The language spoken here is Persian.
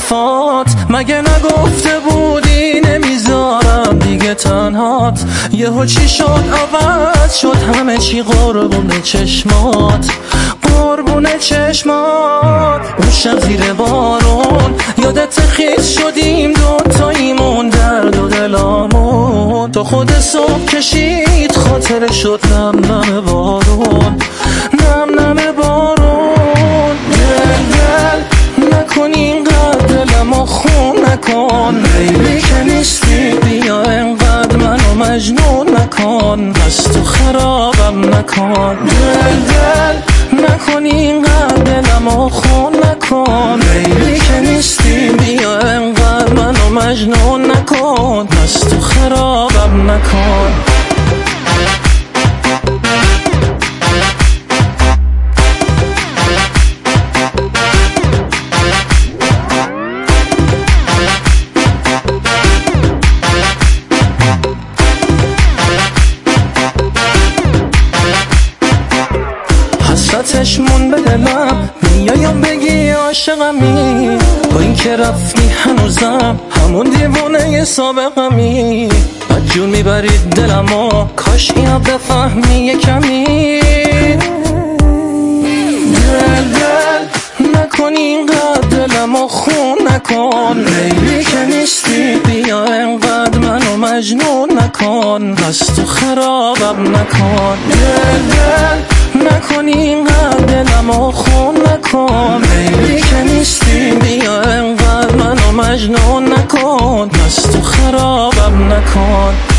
وفات، مگه نگفته بودی نمیذارم دیگه تنهات؟ یهو چی شد عوض شد همه چی؟ قربون چشمات، قربون چشمات. اون شب زیر بارون یادت خیس شدیم دوتاییمون، درد و دلامون تا خود صبح کشید خاطر شد نم نم بارون، نم نم بارون. دل نکن اینقدر دلمو خون نکن، بیبی که نیستی بیا اینقدر منو مجنون نکن، پس تو خرابم نکن. دل نکن اینقدر دلمو خون نکن، بیبی که نیستی بیا اینقدر منو مجنون نکن، پس تو خرابم نکن. حسرتش مون به دلم، میایم بگی عاشقمی، با این که رفتی هنوزم همون دیوونه سابقمی. بدجور میبرید دلمو، کاش اینو بفهمی یه کمی. دل نکن اینقدر دلمو خون نکن، بیبی که نیستی بیا اینقدر منو مجنون نکن، پس تو خرابم نکن. دل نکن اینقدر دلمو خون نکن، بیبی که نیستی بیا اینقدر منو مجنون نکن، پس تو خرابم نکن.